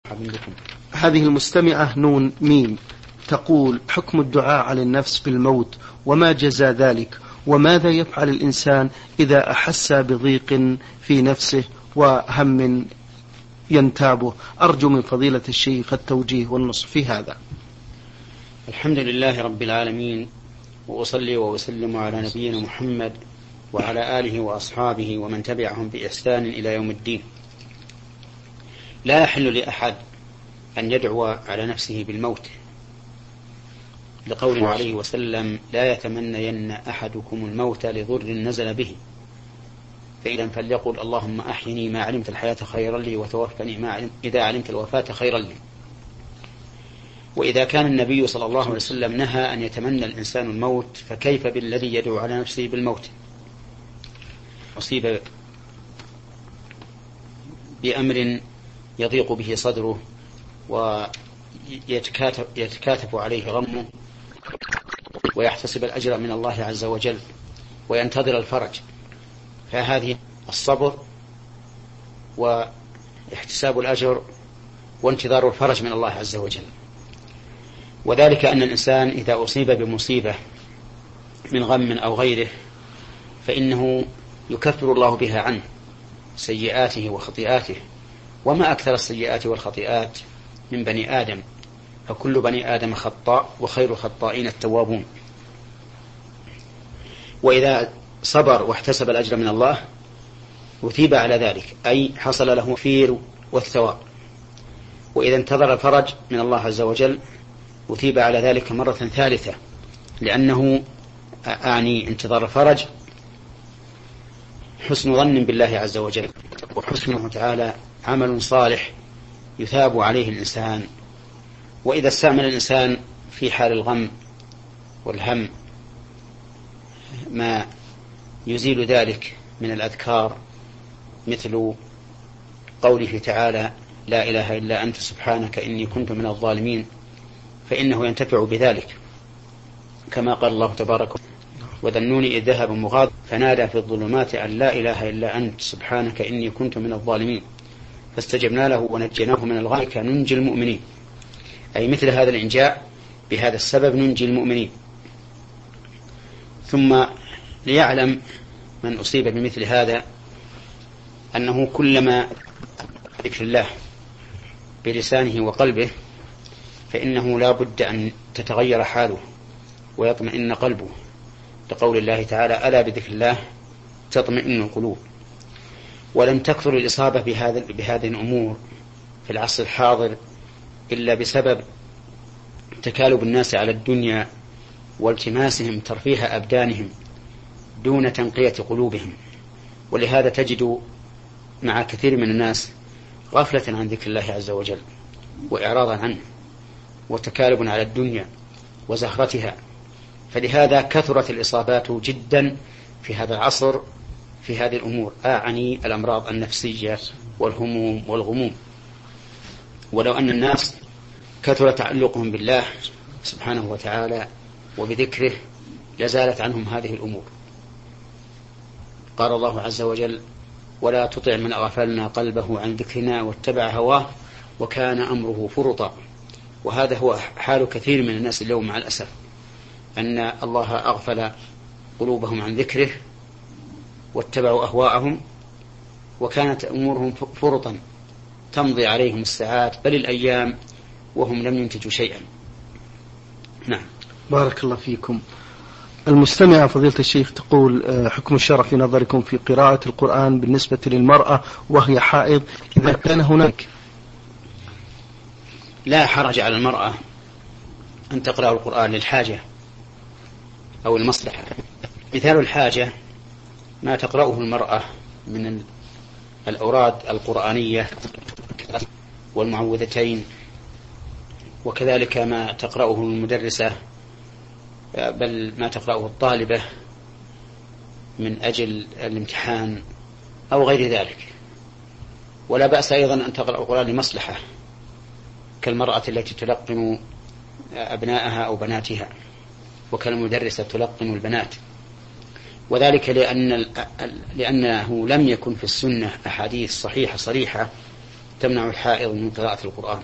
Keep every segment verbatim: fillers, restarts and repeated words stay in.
هذه المستمعة نون ميم تقول: حكم الدعاء على النفس بالموت وما جزاء ذلك، وماذا يفعل الإنسان إذا أحس بضيق في نفسه وهم ينتابه؟ أرجو من فضيلة الشيخ التوجيه والنصح في هذا. الحمد لله رب العالمين، وأصلي وأسلم على نبينا محمد وعلى آله وأصحابه ومن تبعهم بإحسان إلى يوم الدين. لا يحل لأحد أن يدعو على نفسه بالموت، لقوله عليه وسلم: لا يتمنين أحدكم الموت لضر نزل به، فإذا فليقل: اللهم أحيني ما علمت الحياة خيرا لي، وتوفني ما علمت إذا علمت الوفاة خيرا لي. وإذا كان النبي صلى الله عليه وسلم نهى أن يتمنى الإنسان الموت، فكيف بالذي يدعو على نفسه بالموت؟ أصيب بأمر يضيق به صدره ويتكاتف عليه غمه، ويحتسب الأجر من الله عز وجل وينتظر الفرج، فهذه الصبر واحتساب الأجر وانتظار الفرج من الله عز وجل. وذلك أن الإنسان إذا أصيب بمصيبة من غم أو غيره فإنه يكفر الله بها عنه سيئاته وخطيئاته، وما أكثر السيئات والخطيئات من بني آدم، فكل بني آدم خطاء وخير الخطائين التوابون. وإذا صبر واحتسب الأجر من الله وثيب على ذلك، أي حصل له فير والثواب. وإذا انتظر الفرج من الله عز وجل وثيب على ذلك مرة ثالثة، لأنه أعني انتظار الفرج حسن ظن بالله عز وجل، وحسنه تعالى عمل صالح يثاب عليه الإنسان. وإذا استعمل الإنسان في حال الغم والهم ما يزيل ذلك من الأذكار، مثل قوله تعالى: لا إله إلا أنت سبحانك إني كنت من الظالمين، فإنه ينتفع بذلك، كما قال الله تبارك: وذنوني إذ ذهب مغاضبا فنادى في الظلمات أن لا إله إلا أنت سبحانك إني كنت من الظالمين فاستجبنا له ونجيناه من الغم ننجي المؤمنين. أي مثل هذا الإنجاء بهذا السبب ننجي المؤمنين. ثم ليعلم من أصيب بمثل هذا أنه كلما ذكر الله بلسانه وقلبه فإنه لا بد أن تتغير حاله ويطمئن قلبه، لقول الله تعالى: ألا بذكر الله تطمئن القلوب. ولم تكثر الإصابة بهذا بهذه الأمور في العصر الحاضر إلا بسبب تكالب الناس على الدنيا والتماسهم ترفيه أبدانهم دون تنقية قلوبهم. ولهذا تجد مع كثير من الناس غفلة عن ذكر الله عز وجل وإعراضا عنه وتكالب على الدنيا وزهرتها. فلهذا كثرت الإصابات جدا في هذا العصر في هذه الأمور، أعني الأمراض النفسية والهموم والغموم. ولو أن الناس كثر تعلقهم بالله سبحانه وتعالى وبذكره لزالت عنهم هذه الأمور. قال الله عز وجل: ولا تطع من أغفلنا قلبه عن ذكرنا واتبع هواه وكان أمره فرطا. وهذا هو حال كثير من الناس اليوم مع الأسف، أن الله أغفل قلوبهم عن ذكره واتبعوا أهواءهم، وكانت أمورهم فرطا تمضي عليهم الساعات بل الأيام وهم لم ينتجوا شيئا. نعم. بارك الله فيكم. المستمعة فضيلة الشيخ تقول: حكم الشرع في نظركم في قراءة القرآن بالنسبة للمرأة وهي حائض إذا كان هناك؟ لا حرج على المرأة أن تقرأ القرآن للحاجة أو المصلحة. مثال الحاجة ما تقرأه المرأة من الأوراد القرآنية والمعوذتين، وكذلك ما تقرأه المدرسة، بل ما تقرأه الطالبة من أجل الامتحان أو غير ذلك. ولا بأس أيضا أن تقرأ القرآن لمصلحة، كالمرأة التي تلقن أبنائها أو بناتها، وكالمدرسة تلقن البنات. وذلك لأن لأنه لم يكن في السنة أحاديث صحيحة صريحة تمنع الحائض من قراءة القرآن.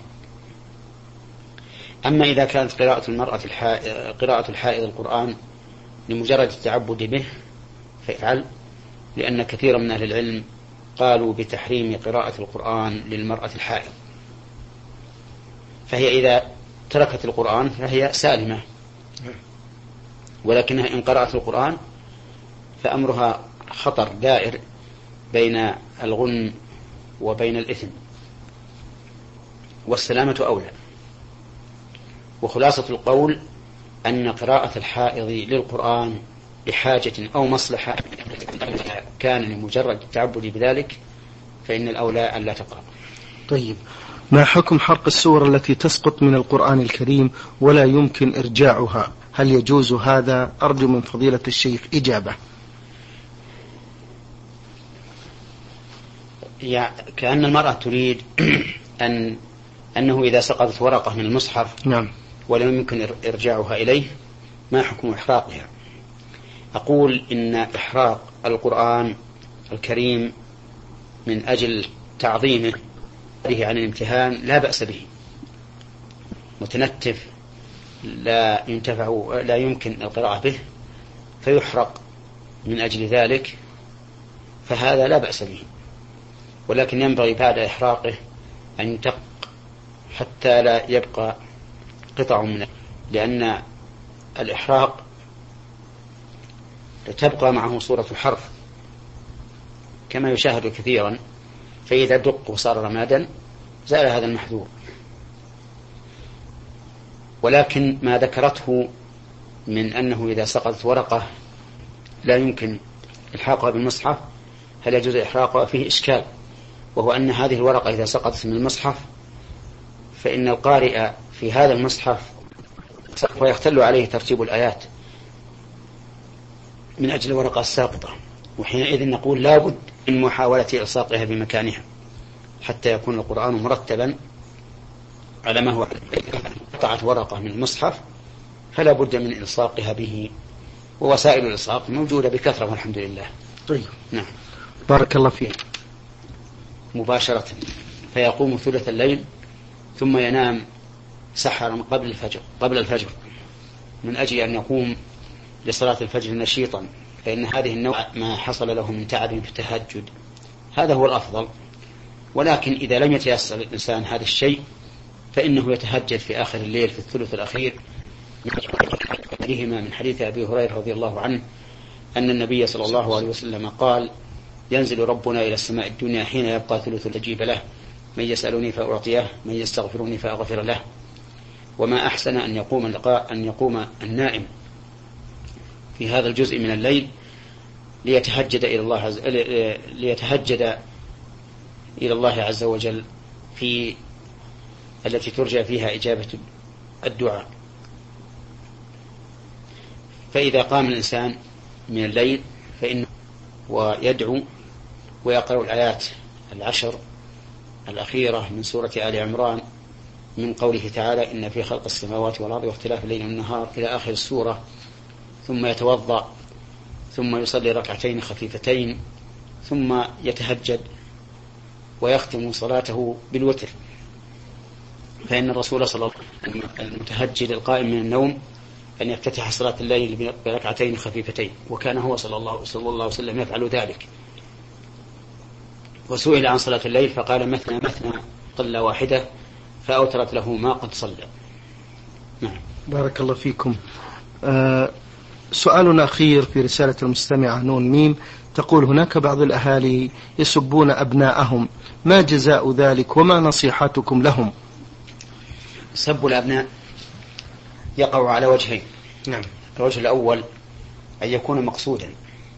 أما إذا كانت قراءة المرأة الحائض قراءة الحائض القرآن لمجرد التعبد به فافعل، لأن كثيرا من أهل العلم قالوا بتحريم قراءة القرآن للمرأة الحائض، فهي إذا تركت القرآن فهي سالمة، ولكنها إن قرأت القرآن فأمرها خطر دائر بين الغنم وبين الإثم، والسلامة أولى. وخلاصة القول أن قراءة الحائض للقرآن لحاجة أو مصلحة كان لمجرد التعبد بذلك فإن الأولى أن لا تقرأ. طيب، ما حكم حرق السور التي تسقط من القرآن الكريم ولا يمكن إرجاعها؟ هل يجوز هذا؟ أرجو من فضيلة الشيخ إجابة. يعني كأن المرأة تريد أن أنه إذا سقطت ورقة من المصحف نعم ولم يمكن إرجاعها إليه ما حكم إحراقها؟ أقول إن إحراق القرآن الكريم من أجل تعظيمه عن الامتهان لا بأس به، متنتف لا ينتفع لا يمكن القراءة به فيحرق من أجل ذلك، فهذا لا بأس به، ولكن ينبغي بعد إحراقه أن يدق حتى لا يبقى قطع منه، لأن الإحراق تبقى معه صورة الحرف كما يشاهد كثيرا، فإذا دق وصار رمادا زال هذا المحذور. ولكن ما ذكرته من أنه إذا سقطت ورقة لا يمكن إلحاقها بالمصحف هل يجوز إحراقها؟ فيه إشكال، وهو أن هذه الورقة إذا سقطت من المصحف فإن القارئ في هذا المصحف سوف يختل عليه ترتيب الآيات من أجل الورقة الساقطة، وحينئذ نقول لا بد من محاولة إلصاقها بمكانها حتى يكون القرآن مرتبا على ما هو. قطعت ورقة من المصحف فلا بد من إلصاقها به، ووسائل الإلصاق موجودة بكثرة والحمد لله. طيب، نعم، بارك الله فيك. مباشرة فيقوم ثلث الليل ثم ينام سحرا قبل الفجر قبل الفجر من أجل أن يقوم لصلاة الفجر نشيطا، فإن هذه النوع ما حصل له من تعب في التهجد هذا هو الأفضل. ولكن إذا لم يتيسر الإنسان هذا الشيء فإنه يتهجد في آخر الليل في الثلث الأخير، من حديث أبي هريرة رضي الله عنه أن النبي صلى الله عليه وسلم قال: ينزل ربنا إلى السماء الدنيا حين يبقى ثلث الأجيب له، من يسألني فأعطيه، من يستغفرني فأغفر له. وما أحسن أن يقوم اللقاء أن يقوم النائم في هذا الجزء من الليل ليتهجد إلى الله عز ليتهجد إلى الله عز وجل في التي ترجى فيها إجابة الدعاء. فإذا قام الإنسان من الليل فإنه ويدعو ويقرأ الآيات العشر الأخيرة من سورة آل عمران من قوله تعالى: إن في خلق السماوات والأرض واختلاف الليل والنهار إلى آخر السورة، ثم يتوضأ ثم يصلي ركعتين خفيفتين ثم يتهجد ويختم صلاته بالوتر. فإن الرسول صلى الله عليه وسلم المتهجد القائم من النوم أن يفتتح صلاة الليل بركعتين خفيفتين، وكان هو صلى الله, صلى الله عليه وسلم يفعل ذلك. وسئل عن صلاة الليل فقال: مثنى مثنى صلى واحدة فأوترت له ما قد صلى. نعم. بارك الله فيكم. آه سؤالنا أخير في رسالة المستمعة نون ميم تقول: هناك بعض الأهالي يسبون أبناءهم، ما جزاء ذلك وما نصيحتكم لهم؟ سب الأبناء يقع على وجهين. نعم. الوجه الأول أن يكون مقصودا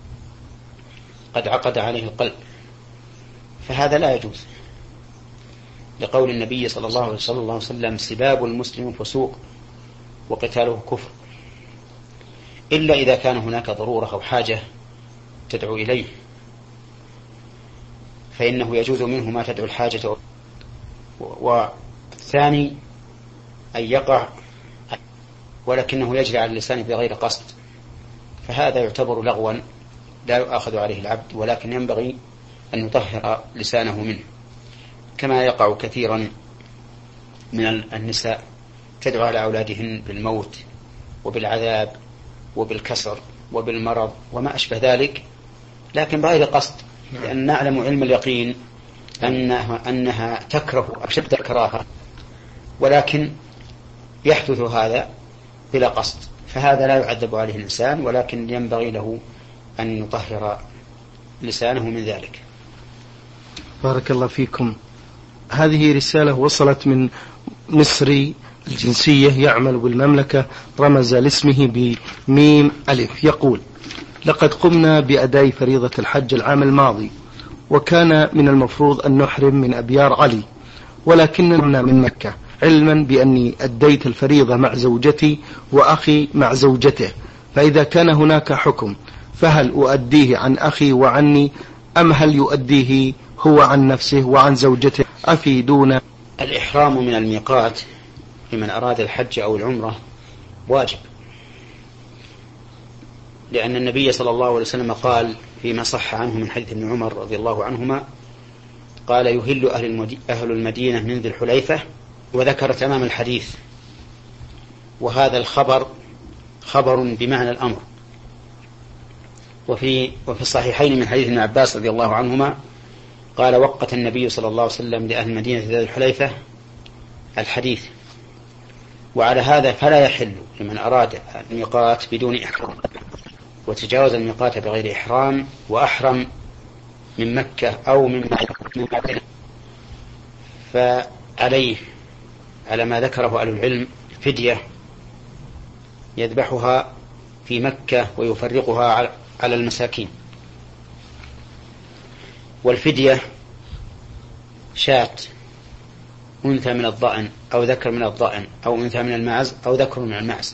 قد عقد عليه القلب، فهذا لا يجوز، لقول النبي صلى الله عليه وسلم: سباب المسلم فسوق وقتاله كفر، إلا إذا كان هناك ضرورة أو حاجة تدعو إليه فإنه يجوز منه ما تدعو الحاجة. والثاني أن يقع ولكنه يجري على اللسان بغير قصد، فهذا يعتبر لغوا لا يؤاخذ عليه العبد، ولكن ينبغي أن يطهر لسانه منه. كما يقع كثيرا من النساء تدعو على أولادهن بالموت وبالعذاب وبالكسر وبالمرض وما أشبه ذلك، لكن بغير قصد، لأن نعلم علم اليقين أنها, أنها تكره أشد الكراهة، ولكن يحدث هذا بلا قصد، فهذا لا يعذب عليه الإنسان، ولكن ينبغي له أن يطهر لسانه من ذلك. بارك الله فيكم. هذه رسالة وصلت من مصري الجنسية يعمل بالمملكة، رمز لاسمه بميم ألف، يقول: لقد قمنا بأداء فريضة الحج العام الماضي، وكان من المفروض أن نحرم من أبيار علي، ولكننا من مكة، علما بأني أديت الفريضة مع زوجتي وأخي مع زوجته، فإذا كان هناك حكم فهل أؤديه عن أخي وعني، أم هل يؤديه هو عن نفسه وعن زوجته؟ أفيدونا. الإحرام من الميقات لمن أراد الحج أو العمرة واجب، لأن النبي صلى الله عليه وسلم قال فيما صح عنه من حديث ابن عمر رضي الله عنهما قال: يهل أهل المدينة من ذي الحليفة، وذكر تمام الحديث، وهذا الخبر خبر بمعنى الأمر. وفي وفي الصحيحين من حديث ابن عباس رضي الله عنهما قال: وقت النبي صلى الله عليه وسلم لأهل المدينة ذي الحليفة الحديث. وعلى هذا فلا يحل لمن أراد الميقات بدون إحرام وتجاوز الميقات بغير إحرام وأحرم من مكة أو من مكة، فعليه على ما ذكره أهل العلم فدية يذبحها في مكة ويفرقها على المساكين. والفدية شاة، أنثى من الضأن أو ذكر من الضأن أو أنثى من المعز أو ذكر من المعز.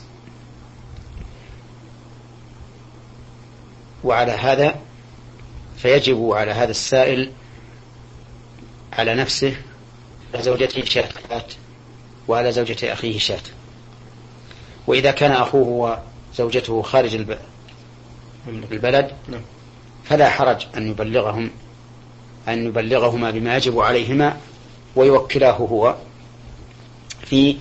وعلى هذا فيجب على هذا السائل على نفسه وزوجته شاة، وعلى زوجة أخيه شاة. وإذا كان أخوه وزوجته خارج البلد فلا حرج أن يبلغهم أن يبلغهما بما يجب عليهما ويوكلاه هو في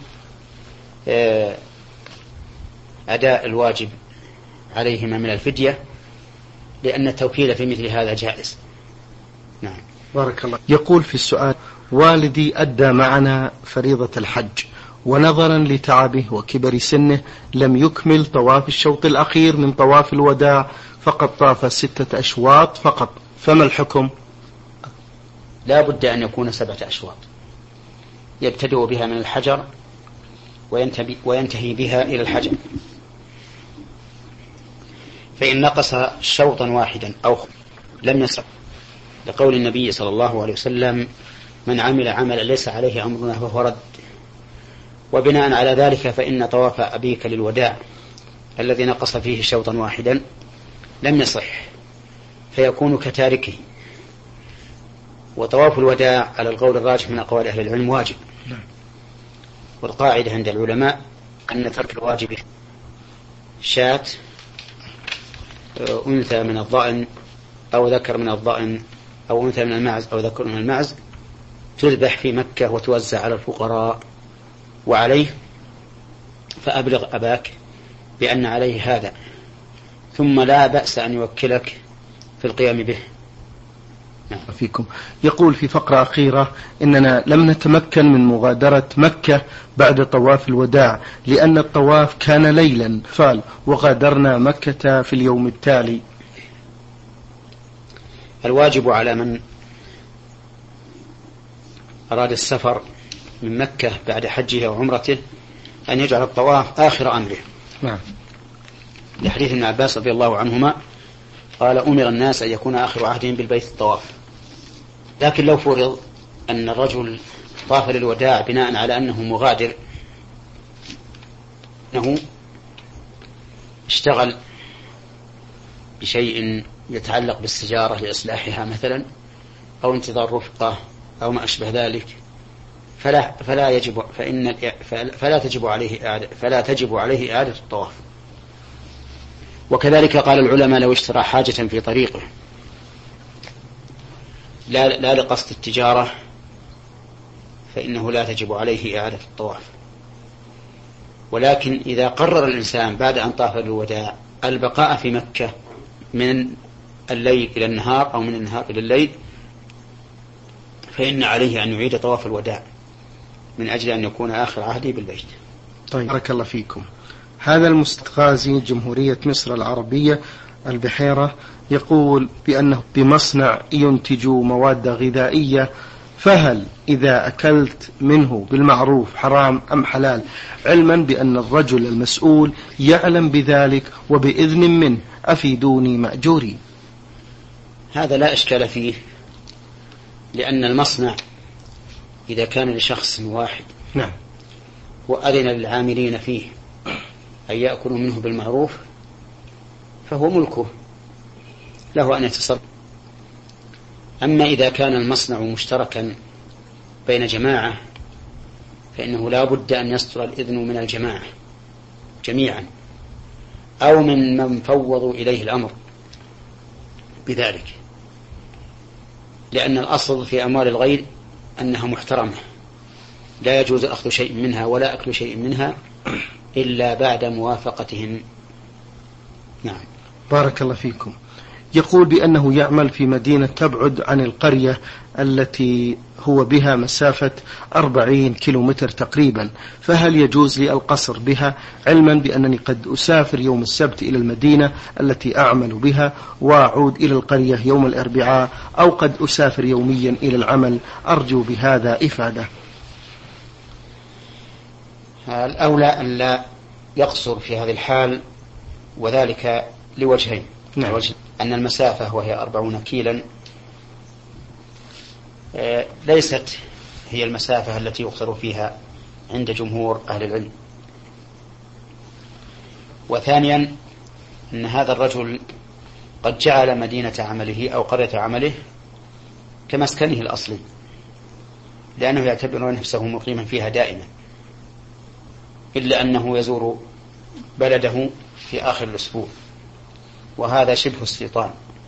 أداء الواجب عليهما من الفدية، لأن التوكيل في مثل هذا جائز. نعم. بارك الله. يقول في السؤال: والدي أدى معنا فريضة الحج، ونظرا لتعبه وكبر سنه لم يكمل طواف الشوط الأخير من طواف الوداع، فقد طاف ستة أشواط فقط، فما الحكم؟ لا بد أن يكون سبعة أشواط، يبتدئ بها من الحجر وينتهي بها إلى الحجر، فإن نقص شوطا واحدا أو لم يصح، لقول النبي صلى الله عليه وسلم: من عمل عملا ليس عليه أمرنا فهو رد. وبناء على ذلك فإن طواف أبيك للوداع الذي نقص فيه شوطا واحدا لم يصح، فيكون كتاركه. وطواف الوداع على القول الراجح من أقوال أهل العلم واجب، والقاعدة عند العلماء أن ترك الواجب شاة، أنثى من الضأن أو ذكر من الضأن أو أنثى من المعز أو ذكر من المعز، تذبح في مكة وتوزع على الفقراء. وعليه فأبلغ أباك بأن عليه هذا، ثم لا بأس أن يوكلك في القيام به. فيكم. يقول في فقرة أخيرة: إننا لم نتمكن من مغادرة مكة بعد طواف الوداع لأن الطواف كان ليلا فال وغادرنا مكة في اليوم التالي. الواجب على من أراد السفر من مكة بعد حجه وعمرته أن يجعل الطواف آخر أمره. نعم. لحديث ابن عباس رضي الله عنهما قال: أمر الناس أن يكون آخر عهدهم بالبيت الطواف. لكن لو فرض أن الرجل طاف للوداع بناء على أنه مغادر، أنه اشتغل بشيء يتعلق بالسجارة لإصلاحها مثلا، أو انتظار رفقة أو ما أشبه ذلك، فلا فلا يجب فإن فلا تجب عليه إعادة فلا تجب عليه إعادة الطواف. وكذلك قال العلماء: لو اشترى حاجة في طريقه لا لا لقصد التجارة فإنه لا تجب عليه إعادة الطواف. ولكن إذا قرر الإنسان بعد أن طاف بالوداع البقاء في مكة من الليل إلى النهار أو من النهار إلى الليل فإن عليه أن يعيد طواف الوداع من أجل أن يكون آخر عهده بالبيت. طيب بارك الله فيكم. هذا المستغازي جمهورية مصر العربية البحيرة يقول بأنه بمصنع ينتج مواد غذائية، فهل إذا أكلت منه بالمعروف حرام أم حلال، علما بأن الرجل المسؤول يعلم بذلك وبإذن منه؟ أفيدوني مأجوري. هذا لا إشكال فيه، لأن المصنع إذا كان لشخص واحد نعم وأذن للعاملين فيه أن يأكلوا منه بالمعروف فهو ملكه، له أن يتصرف. أما إذا كان المصنع مشتركا بين جماعة فإنه لا بد أن يصدر الإذن من الجماعة جميعا أو من من فوضوا إليه الأمر بذلك، لأن الأصل في أموال الغير أنها محترمة، لا يجوز أخذ شيء منها ولا أكل شيء منها إلا بعد موافقتهم. نعم بارك الله فيكم. يقول بأنه يعمل في مدينة تبعد عن القرية التي هو بها مسافة أربعين كيلومتر تقريبا، فهل يجوز لي القصر بها، علما بأنني قد أسافر يوم السبت إلى المدينة التي أعمل بها وأعود إلى القرية يوم الأربعاء، أو قد أسافر يوميا إلى العمل؟ أرجو بهذا إفادة. الأولى أن لا يقصر في هذه الحال، وذلك لوجهين. نعم. وجه أن المسافة وهي أربعون كيلا ليست هي المسافة التي يقصر فيها عند جمهور أهل العلم. وثانيا أن هذا الرجل قد جعل مدينة عمله أو قرية عمله كمسكنه الأصلي، لأنه يعتبر نفسه مقيما فيها دائما، إلا أنه يزور بلده في آخر الأسبوع، وهذا شبه استيطان.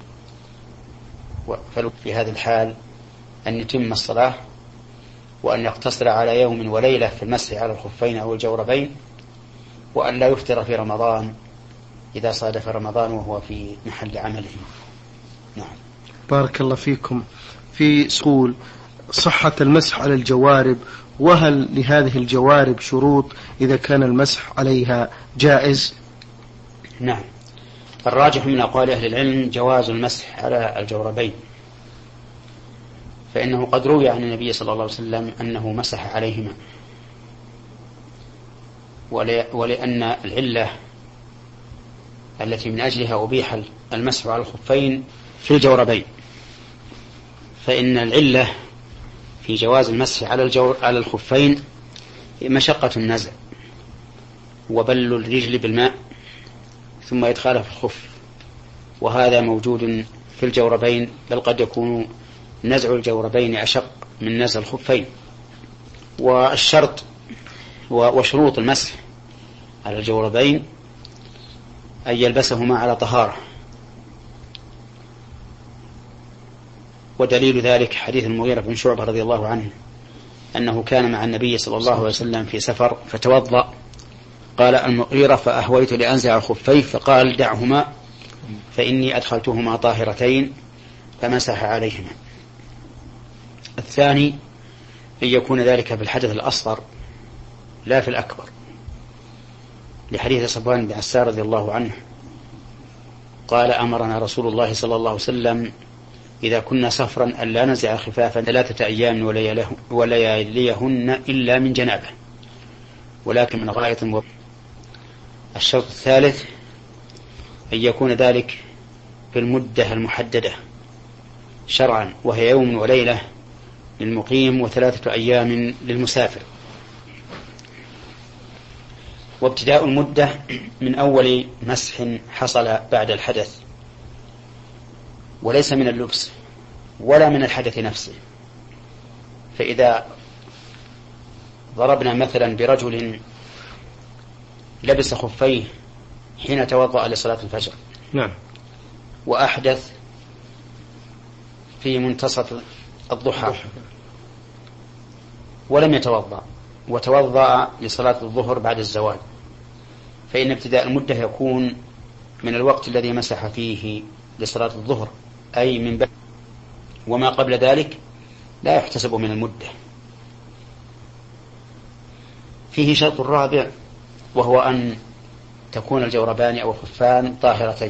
ففي هذه الحال أن يتم الصلاة وأن يقتصر على يوم وليلة في المسح على الخفين أو الجوربين، وأن لا يفطر في رمضان إذا صادف رمضان وهو في محل عمله. نعم بارك الله فيكم. في سؤال صحة المسح على الجوارب، وهل لهذه الجوارب شروط إذا كان المسح عليها جائز؟ نعم الراجح من أقوال أهل العلم جواز المسح على الجوربين، فإنه قد روي عن النبي صلى الله عليه وسلم أنه مسح عليهما، ولأن العلة التي من أجلها أبيح المسح على الخفين في الجوربين، فإن العلة في جواز المسح على الجور على الخفين مشقة النزع وبل الرجل بالماء ثم إدخاله في الخف، وهذا موجود في الجوربين، بل قد يكون نزع الجوربين أشق من نزع الخفين. والشرط وشروط المسح على الجوربين أن يلبسهما على طهارة، ودليل ذلك حديث المغيرة بن شعبة رضي الله عنه أنه كان مع النبي صلى الله عليه وسلم في سفر فتوضأ، قال المغيرة فأهويت لأنزع الخفين فقال دعهما فإني أدخلتهما طاهرتين، فمسح عليهما. الثاني أن يكون ذلك في الحدث الأصغر لا في الأكبر، لحديث صفوان بن عسار رضي الله عنه قال أمرنا رسول الله صلى الله عليه وسلم إذا كنا سفرا ألا نزع خفافا ثلاثة أيام ولياليهن إلا من جنابه، ولكن من غائط و... الشرط الثالث أن يكون ذلك في المدة المحددة شرعا، وهي يوم وليلة للمقيم وثلاثة أيام للمسافر. وابتداء المدة من أول مسح حصل بعد الحدث، وليس من اللبس ولا من الحدث نفسه. فإذا ضربنا مثلا برجل لبس خفيه حين توضأ لصلاة الفجر، نعم، وأحدث في منتصف الضحى، ولم يتوضأ وتوضأ لصلاة الظهر بعد الزوال، فإن ابتداء المدة يكون من الوقت الذي مسح فيه لصلاة الظهر، أي من بعد، وما قبل ذلك لا يحتسب من المدة. فيه شرط رابع، وهو أن تكون الجوربان أو الخفان طاهرتين،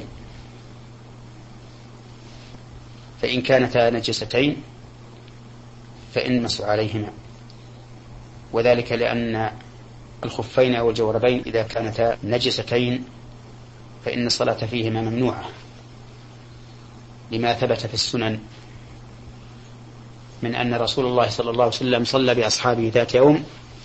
فإن كانتا نجستين فإن مسح عليهما، وذلك لأن الخفين أو الجوربين إذا كانتا نجستين فإن الصلاة فيهما ممنوعة، لما ثبت في السنن من أن رسول الله صلى الله عليه وسلم صلى بأصحابه ذات يوم،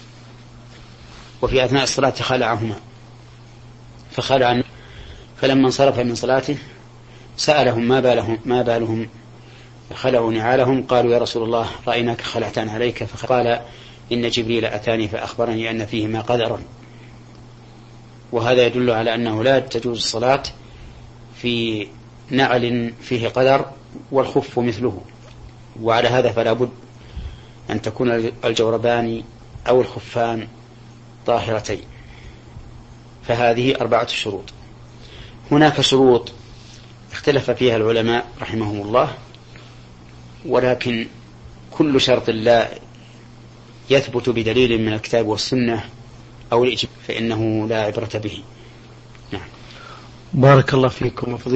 وفي أثناء الصلاة خلعهما فخلع، فلما انصرف من صلاته سألهم ما بالهم, ما بالهم خلعوا نعالهم، قالوا يا رسول الله رأيناك خلعتان عليك، فقال إن جبريل أتاني فأخبرني أن فيهما قدرا. وهذا يدل على أنه لا تجوز الصلاة في نعل فيه قدر والخف مثله، وعلى هذا فلا بد أن تكون الجوربان أو الخفان طاهرتين. فهذه أربعة شروط. هناك شروط اختلف فيها العلماء رحمهم الله، ولكن كل شرط لا يثبت بدليل من الكتاب والسنة أو الإجماع فإنه لا عبرة به. نعم. بارك الله فيكم.